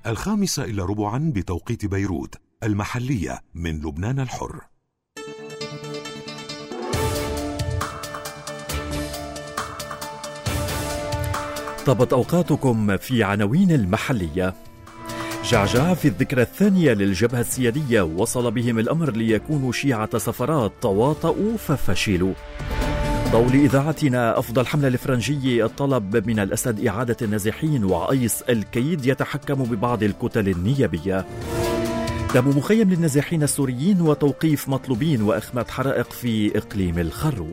5:15 بتوقيت بيروت المحلية من لبنان الحر. طابت أوقاتكم في عناوين المحلية. جعجع في الذكرى الثانية للجبهة السيادية، وصل بهم الأمر ليكونوا شيعة سفرات تواطؤوا ففشلوا. ضوء إذاعتنا أفضل حملة الفرنجي الطلب من الأسد إعادة النازحين، وعيس الكيد يتحكم ببعض الكتل النيابية. دم مخيم للنازحين السوريين وتوقيف مطلوبين، وإخماد حرائق في إقليم الخروب.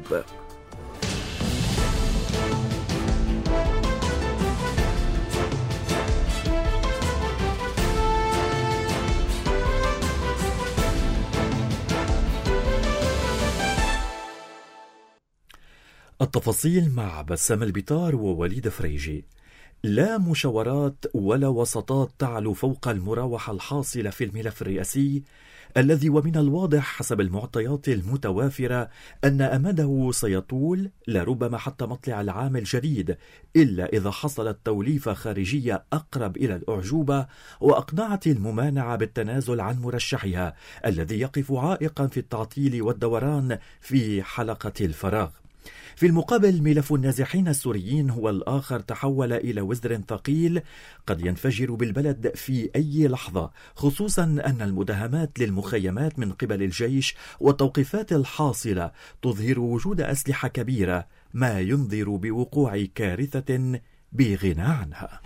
التفاصيل مع بسام البطار ووليد فريجي. لا مشاورات ولا وسطات تعلو فوق المراوحة الحاصلة في الملف الرئاسي الذي ومن الواضح حسب المعطيات المتوافرة أن أمده سيطول لربما حتى مطلع العام الجديد، إلا إذا حصلت توليفة خارجية أقرب إلى الأعجوبة وأقنعت الممانعة بالتنازل عن مرشحها الذي يقف عائقا في التعطيل والدوران في حلقة الفراغ. في المقابل ملف النازحين السوريين هو الآخر تحول إلى وزر ثقيل قد ينفجر بالبلد في أي لحظة، خصوصا أن المداهمات للمخيمات من قبل الجيش والتوقيفات الحاصلة تظهر وجود أسلحة كبيرة، ما ينذر بوقوع كارثة بغنى عنها.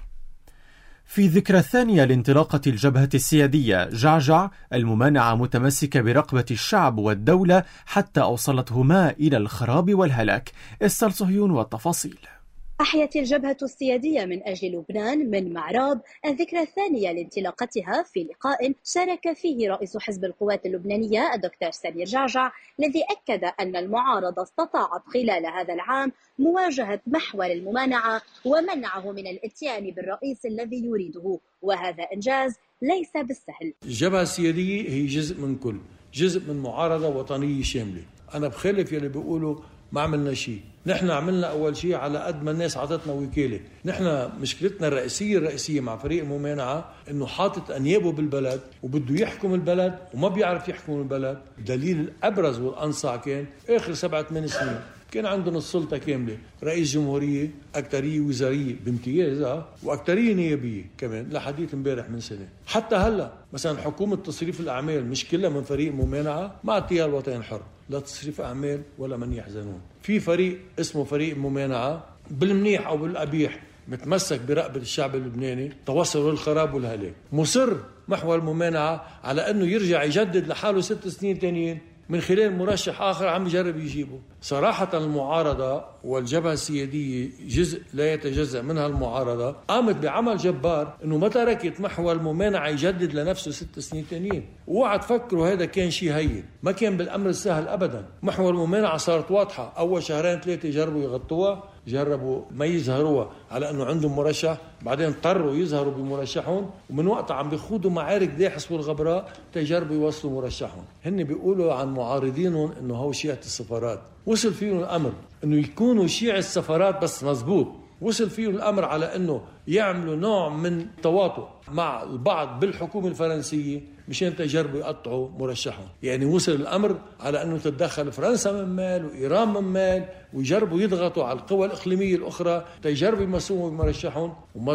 في ذكرى الثانية لانطلاقة الجبهة السيادية، جعجع الممانعة متمسكة برقبة الشعب والدولة حتى أوصلتهما إلى الخراب والهلاك. استر صهيون والتفاصيل. أحيت الجبهة السيادية من أجل لبنان من معراب الذكرى الثانية لانطلاقتها في لقاء شارك فيه رئيس حزب القوات اللبنانية الدكتور سمير جعجع، الذي أكد أن المعارضة استطاعت خلال هذا العام مواجهة محور الممانعة ومنعه من الاتيان بالرئيس الذي يريده، وهذا إنجاز ليس بالسهل. الجبهة السيادية هي جزء من كل، جزء من معارضة وطنية شاملة. أنا بخالف يلي بيقولوا ما عملنا شيء. نحن عملنا أول شيء على قد ما الناس عطتنا وكالة. نحن مشكلتنا الرئيسية مع فريق الممانعة إنه حاطط أنيابه بالبلد وبده يحكم البلد وما بيعرف يحكم البلد. دليل الأبرز والأنصع كان آخر 7-8 سنين كان عندهم السلطة كاملة، رئيس جمهورية، أكترية وزارية بامتياز وأكترية نيابية كمان لحديث امبارح من سنة. حتى هلا مثلا حكومة تصريف الأعمال مش كلها من فريق الممانعة مع التيار الوطني الحر، لا تصريف أعمال ولا من يحزنون. في فريق اسمه فريق الممانعة بالمنيح أو بالقبيح متمسك برقبة الشعب اللبناني توصل للخراب والهلاك. مصر محور الممانعة على أنه يرجع يجدد لحاله 6 سنين تانيين من خلال مرشح آخر عم يجرب يجيبه. صراحة المعارضة والجبهة السيادية جزء لا يتجزأ منها المعارضة قامت بعمل جبار أنه ما تركت محور الممانعة يجدد لنفسه 6 سنين تانيين. اوعى تفكروا هذا كان شيء هين، ما كان بالأمر السهل أبدا. محور الممانعة صارت واضحة، أول 2-3 جربوا يغطوها، جربوا ما يظهروها على أنه عندهم مرشح، بعدين اضطروا يظهروا بمرشحهم، ومن وقتها عم بيخوضوا معارك داحس والغبراء تجربوا يوصلوا مرشحهم. هن بيقولوا عن معارضينهم أنه هو شيعة السفارات. وصل فيهم الأمر أنه يكونوا شيعة السفارات بس مزبوط. وصل فيهم الأمر على أنه يعملوا نوع من تواطؤ مع البعض بالحكومة الفرنسية مشان تجربوا يقطعوا مرشحهم. يعني وصل الأمر على أنه تتدخل فرنسا من مال وإيران من مال ويجربوا يضغطوا على القوى الإقليمية الأخرى تجربوا يمسوهم بمرشحهم، وما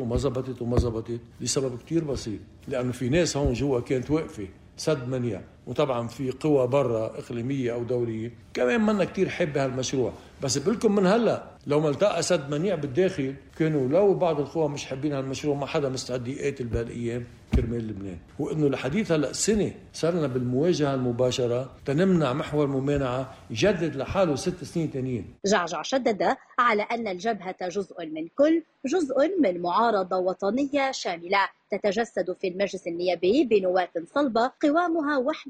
زبطت لسبب كتير بسيط، لأنه في ناس هون جوا كانت واقفة سد منيع، وطبعا في قوى برا إقليمية أو دولية كمان منا كتير حب هالمشروع. بس بقولكم من هلا لو ما التقى سد منيع بالداخل كانوا لو بعض القوى مش حابين هالمشروع ما حدا مستعد يقاتل بهالايام كرمال لبنان. وانه لحديث هلا سنه صرنا بالمواجهه المباشره تنمنع محور ممانعه يجدد لحاله 6 سنين تانيين. جعجع شدد على ان الجبهه جزء من كل، جزء من معارضه وطنيه شامله تتجسد في المجلس النيابي بنواة صلبه قوامها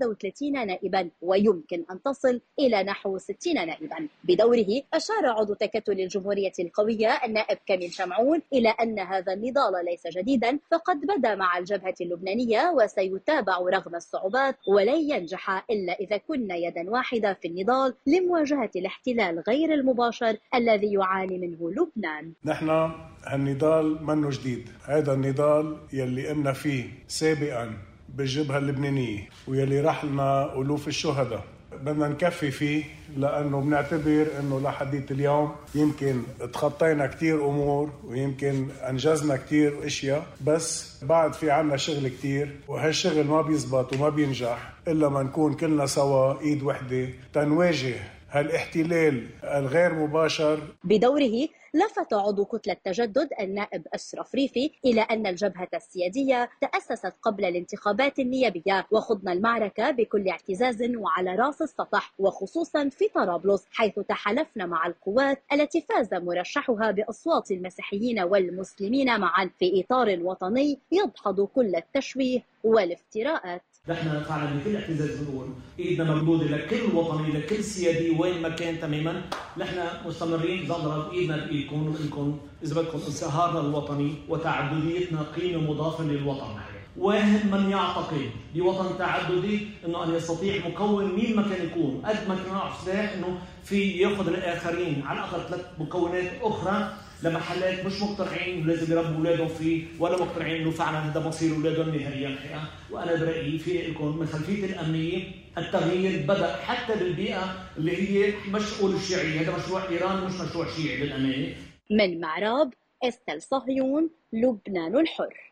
35 نائبا ويمكن أن تصل إلى نحو 60 نائبا. بدوره أشار عضو تكتل الجمهورية القوية النائب كامل شمعون إلى أن هذا النضال ليس جديدا، فقد بدا مع الجبهة اللبنانية وسيتابع رغم الصعوبات، ولن ينجح إلا إذا كنا يدا واحدة في النضال لمواجهة الاحتلال غير المباشر الذي يعاني منه لبنان. نحن هالنضال منه جديد، هذا النضال يلي قمنا فيه سابقا بالجبهة اللبنانية ويلي رحلنا ألوف الشهداء بدنا نكفي فيه، لأنه بنعتبر أنه لحديت اليوم يمكن تخطينا كتير أمور ويمكن أنجزنا كتير أشياء، بس بعد في عنا شغل كتير، وهالشغل ما بيزبط وما بينجح إلا ما نكون كلنا سوا إيد وحدة تنواجه هالاحتلال الغير مباشر. بدوره لفت عضو كتلة تجدد النائب أشرف ريفي إلى أن الجبهة السيادية تأسست قبل الانتخابات النيابية، وخضنا المعركة بكل اعتزاز وعلى رأس السطح، وخصوصا في طرابلس حيث تحالفنا مع القوات التي فاز مرشحها بأصوات المسيحيين والمسلمين معا في إطار وطني يدحض كل التشويه والافتراءات. نحن فعلا بكل اعتزاز بنقول ايدنا ممدوده لكل وطني لكل سيادي وين ما كان تماما. نحن مستمرين بنضرب ايدنا بايدكم وانكم اذا بدكم انصهارنا الوطني وتعدديتنا قيمه مضافه للوطن. واهم من يعتقد بوطن تعددي انه ان يستطيع مكون مين ما كان يكون قد ما كان معه سلاح انه في ياخذ الاخرين على الاقل 3 مكونات اخرى لمحلات مش مقتنعين لازم يربوا اولادهم فيه، ولا مقتنعين انه فعلا هذا مصير اولادهم نهائيا. وانا برايي في لكم من خلفيه الامنيه التغيير بدا حتى بالبيئه اللي هي مشؤول الشيعي، هذا مشروع ايران مش مشروع شيعي للامانه. من معراب استل صهيون، لبنان الحر.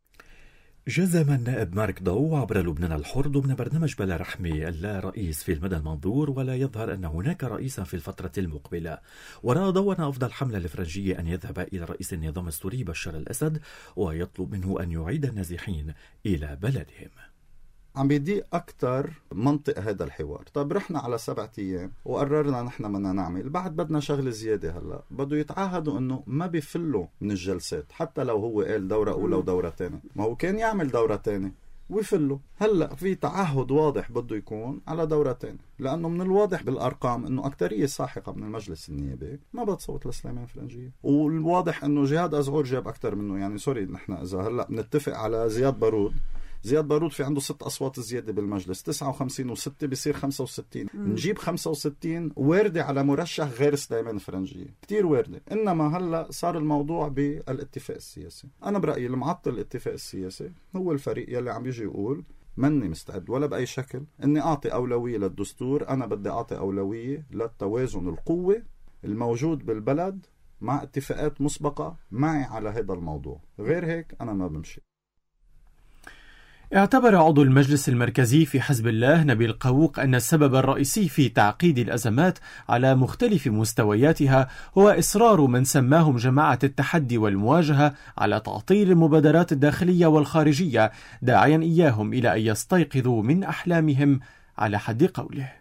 جزم النائب مارك ضو عبر لبنان الحر ضمن برنامج بلا رحمة اللا رئيس في المدى المنظور، ولا يظهر أن هناك رئيسا في الفترة المقبلة. ورأى ضو أن أفضل حملة الفرنجية أن يذهب إلى رئيس النظام السوري بشار الأسد ويطلب منه أن يعيد النازحين إلى بلدهم. عم بيضيق أكتر منطق هذا الحوار. طب رحنا على 7 أيام وقررنا نحن بدنا نعمل، بعد بدنا شغل زيادة. هلأ بدو يتعهدوا أنه ما بيفلوا من الجلسات، حتى لو هو قال دورة أولى ودورة تانية. ما هو كان يعمل دورة تانية ويفلوا. هلأ في تعهد واضح بده يكون على دورة تانية، لأنه من الواضح بالأرقام أنه أكترية ساحقة من المجلس النيابي ما بتصوت لسليمان فرنجية، والواضح أنه جهاد أزعور جاب أكتر منه. يعني سوري، نحن إذا هلأ بنتفق على زياد بارود في عنده 6 أصوات زيادة بالمجلس، 59 و6 بيصير 65. نجيب 65 واردة على مرشح غير سليمان فرنجية، كتير واردة. إنما هلأ صار الموضوع بالاتفاق السياسي. أنا برأيي المعطل الاتفاق السياسي هو الفريق يلي عم يجي يقول مني مستعد ولا بأي شكل إني أعطي أولوية للدستور، أنا بدي أعطي أولوية للتوازن القوة الموجود بالبلد مع اتفاقات مسبقة معي على هذا الموضوع. غير هيك أنا ما بمشي. اعتبر عضو المجلس المركزي في حزب الله نبيل قووق أن السبب الرئيسي في تعقيد الأزمات على مختلف مستوياتها هو إصرار من سماهم جماعة التحدي والمواجهة على تعطيل المبادرات الداخلية والخارجية، داعيا إياهم إلى أن يستيقظوا من أحلامهم على حد قوله.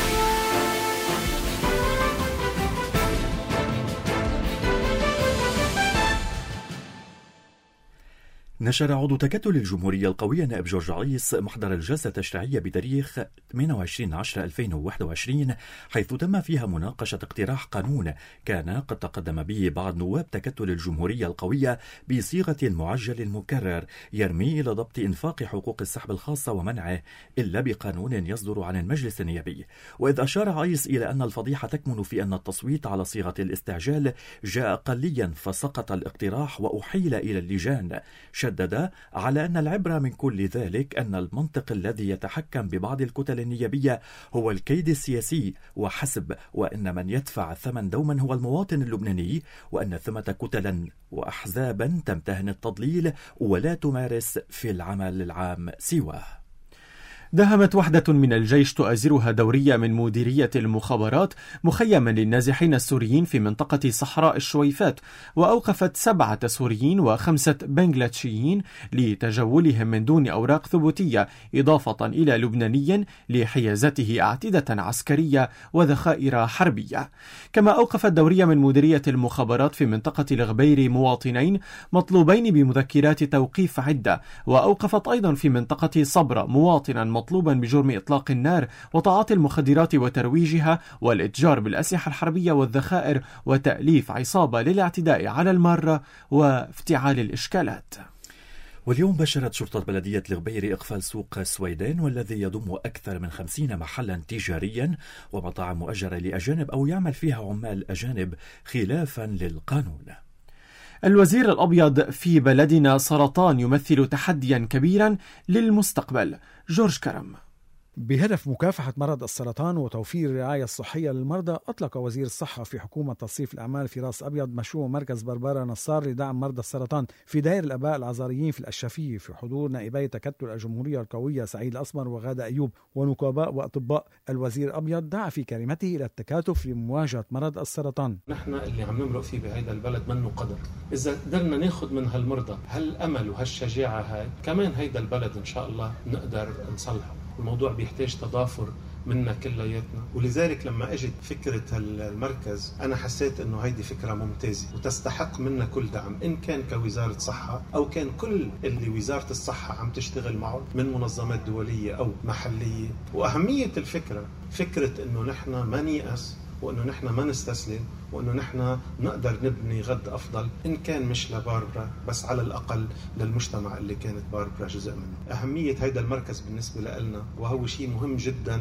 نشر عضو تكتل الجمهورية القوية نائب جورج عيس محضر الجلسة التشريعية بتاريخ 28/10/2021، حيث تم فيها مناقشة اقتراح قانون كان قد تقدم به بعض نواب تكتل الجمهورية القوية بصيغة المعجل المكرر، يرمي إلى ضبط إنفاق حقوق السحب الخاصة ومنعه إلا بقانون يصدر عن المجلس النيابي. وإذ أشار عيس إلى أن الفضيحة تكمن في أن التصويت على صيغة الاستعجال جاء قليا فسقط الاقتراح وأحيل إلى اللجان. شدد على أن العبرة من كل ذلك أن المنطق الذي يتحكم ببعض الكتل النيابية هو الكيد السياسي وحسب، وأن من يدفع الثمن دوما هو المواطن اللبناني، وأن ثمة كتلا وأحزابا تمتهن التضليل ولا تمارس في العمل العام سواه. داهمت وحدة من الجيش تؤازرها دورية من مديرية المخابرات مخيما للنازحين السوريين في منطقة صحراء الشويفات، وأوقفت 7 سوريين و5 بنغلاديشيين لتجولهم من دون أوراق ثبوتية، إضافة إلى لبناني لحيازته أعتدة عسكرية وذخائر حربية. كما أوقفت دورية من مديرية المخابرات في منطقة الغبير مواطنين مطلوبين بمذكرات توقيف عدة، وأوقفت أيضا في منطقة صبرا مواطنا مطلوبا بجرم إطلاق النار وتعاطي المخدرات وترويجها والإتجار بالأسلحة الحربية والذخائر وتأليف عصابة للاعتداء على المارة وافتعال الإشكالات. واليوم بشرت شرطة بلدية الغبير إقفال سوق السويدان والذي يضم أكثر من 50 محلا تجاريا ومطاعم مؤجرة لأجانب أو يعمل فيها عمال أجانب خلافا للقانون. الوزير الأبيض في بلدنا سرطان يمثل تحديا كبيرا للمستقبل. جورج كرم. بهدف مكافحة مرض السرطان وتوفير الرعاية الصحية للمرضى، أطلق وزير الصحة في حكومة تصريف الأعمال في راس أبيض مشروع مركز بربارة نصار لدعم مرضى السرطان في دائر الآباء العذاريين في الأشرفية، في حضور نائبي تكتل الجمهورية القوية سعيد الأسمر وغادة أيوب ونقباء وأطباء. الوزير أبيض دعا في كلمته إلى التكاتف لمواجهة مرض السرطان. نحن اللي عم نمرق فيه بهذا البلد منه قدر، إذا قدرنا ناخد من هالمرضى هالأمل وهالشجاعة هاي كمان هيدا البلد إن شاء الله نقدر نصلحه. الموضوع بيحتاج تضافر منا كلياتنا، ولذلك لما اجت فكرة المركز أنا حسيت أنه هيدي فكرة ممتازة وتستحق منا كل دعم، إن كان كوزارة صحة أو كان كل اللي وزارة الصحة عم تشتغل معه من منظمات دولية أو محلية. وأهمية الفكرة فكرة أنه نحن ما نيأس وأنه نحن ما نستسلم وأنه نحن نقدر نبني غد أفضل، إن كان مش لباربرا بس على الأقل للمجتمع اللي كانت باربرا جزء منه. أهمية هيدا المركز بالنسبة لنا وهو شيء مهم جدا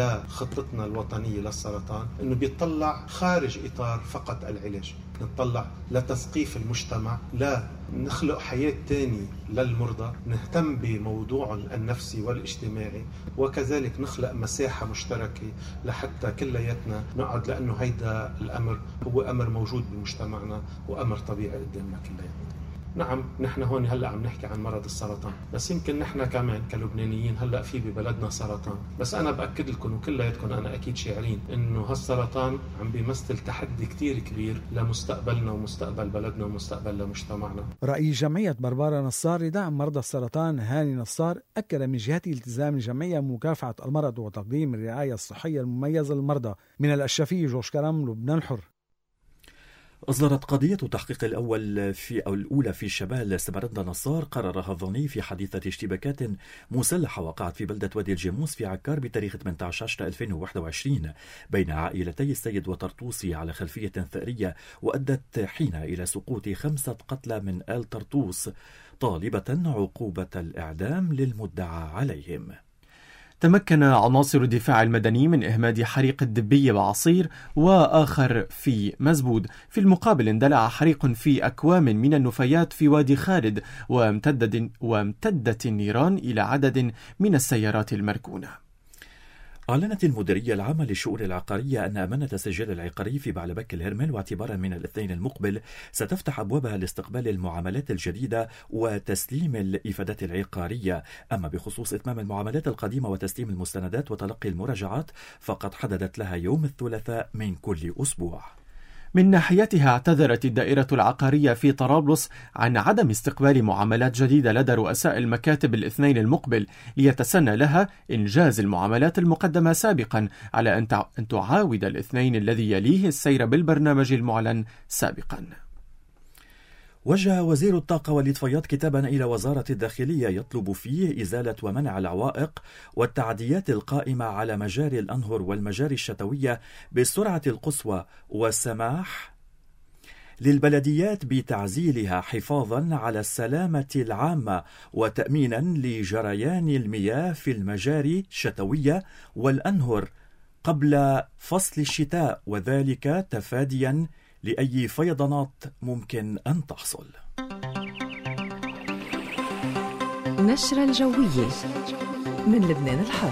لخطتنا الوطنية للسرطان، إنه بيطلع خارج إطار فقط العلاج، نطلع لتثقيف المجتمع، لا نخلق حياة تاني للمرضى، نهتم بموضوع النفسي والاجتماعي، وكذلك نخلق مساحة مشتركة لحتى كلياتنا نقعد، لأنه هيدا الأمر هو أمر موجود بمجتمعنا وأمر طبيعي قدامنا كلياتنا. نعم نحن هون هلأ عم نحكي عن مرض السرطان، بس يمكن نحن كمان كلبنانيين هلأ في ببلدنا سرطان، بس أنا بأكد لكم وكلياتكم أنا أكيد شاعرين إنه هالسرطان عم بيمثل تحدي كتير كبير لمستقبلنا ومستقبل بلدنا ومستقبل لمجتمعنا. رئيس جمعية بربارة نصار لدعم مرضى السرطان هاني نصار أكد من جهته التزام الجمعية بمكافحة المرض وتقديم الرعاية الصحية المميزة للمرضى. من الأشرفية جورج كرم، لبنان الحر. أصدرت قضية تحقيق الأولى في شمال سمرند نصار قرارها الظني في حادثة اشتباكات مسلحة وقعت في بلدة وادي الجاموس في عكار بتاريخ 18/2021 بين عائلتي السيد وطرطوسي على خلفية ثأرية، وأدت حين إلى سقوط 5 قتلى من آل طرطوس، طالبة عقوبة الإعدام للمدعى عليهم. تمكن عناصر الدفاع المدني من إهماد حريق الدبية بعصير وآخر في مزبود. في المقابل اندلع حريق في أكوام من النفايات في وادي خالد، وامتدت النيران إلى عدد من السيارات المركونة. أعلنت المديرية العامة للشؤون العقارية أن أمانة السجل العقاري في بعلبك الهرمل واعتبارا من الاثنين المقبل ستفتح أبوابها لاستقبال المعاملات الجديدة وتسليم الإفادات العقارية. أما بخصوص إتمام المعاملات القديمة وتسليم المستندات وتلقي المراجعات فقد حددت لها يوم الثلاثاء من كل أسبوع. من ناحيتها اعتذرت الدائرة العقارية في طرابلس عن عدم استقبال معاملات جديدة لدى رؤساء المكاتب الاثنين المقبل، ليتسنى لها إنجاز المعاملات المقدمة سابقا على أن تعاود الاثنين الذي يليه السير بالبرنامج المعلن سابقا. وجه وزير الطاقة والإطفاءات كتابا إلى وزارة الداخلية يطلب فيه إزالة ومنع العوائق والتعديات القائمة على مجاري الأنهر والمجاري الشتوية بالسرعة القصوى، والسماح للبلديات بتعزيلها حفاظا على السلامة العامة وتأمينا لجريان المياه في المجاري الشتوية والأنهر قبل فصل الشتاء، وذلك تفاديا لأي فيضانات ممكن أن تحصل. نشرة الجوية من لبنان الحر.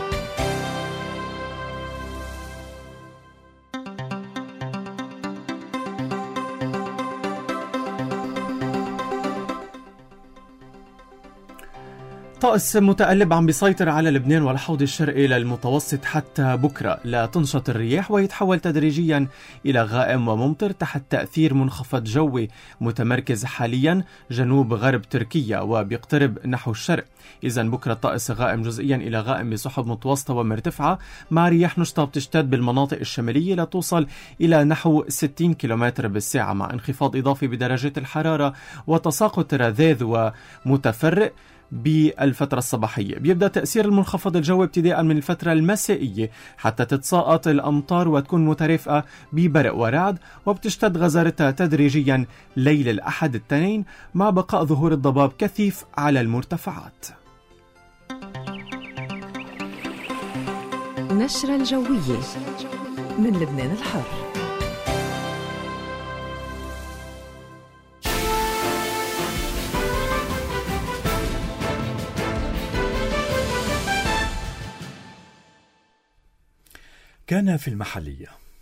طقس متقلب عم بيسيطر على لبنان والحوض الشرقي للمتوسط حتى بكرة. لا تنشط الرياح ويتحول تدريجيا إلى غائم وممطر تحت تأثير منخفض جوي متمركز حاليا جنوب غرب تركيا وبيقترب نحو الشرق. إذن بكرة الطقس غائم جزئيا إلى غائم بسحب متوسطة ومرتفعة مع رياح نشطة بتشتد بالمناطق الشمالية لتوصل إلى نحو 60 كيلومتر بالساعة، مع انخفاض إضافي بدرجة الحرارة وتساقط رذاذ ومتفرق بالفترة الصباحية. بيبدأ تأثير المنخفض الجوي ابتداء من الفترة المسائية حتى تتساقط الأمطار وتكون مترافقة ببرق ورعد، وبتشتد غزارتها تدريجيا ليل الأحد التنين مع بقاء ظهور الضباب كثيف على المرتفعات. نشرة الجوية من لبنان الحر. كان في المحلية.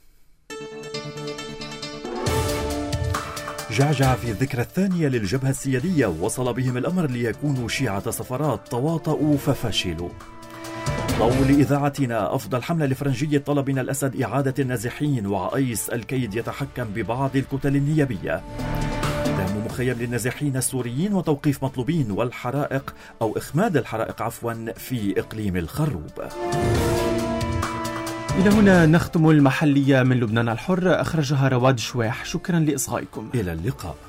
جعجع في الذكرى الثانية للجبهة السيادية، وصل بهم الأمر ليكونوا شيعة سفرات تواطؤوا ففشلوا. ضوء لإذاعتنا أفضل حملة لفرنجية طلب من الأسد إعادة النازحين، وعيس الكيد يتحكم ببعض الكتل النيابية. دعم مخيم للنازحين السوريين وتوقيف مطلوبين، والحرائق أو إخماد الحرائق عفوا في إقليم الخروب. إلى هنا نختم المحلية من لبنان الحر، أخرجها رواد شواح. شكرا لإصغائكم. إلى اللقاء.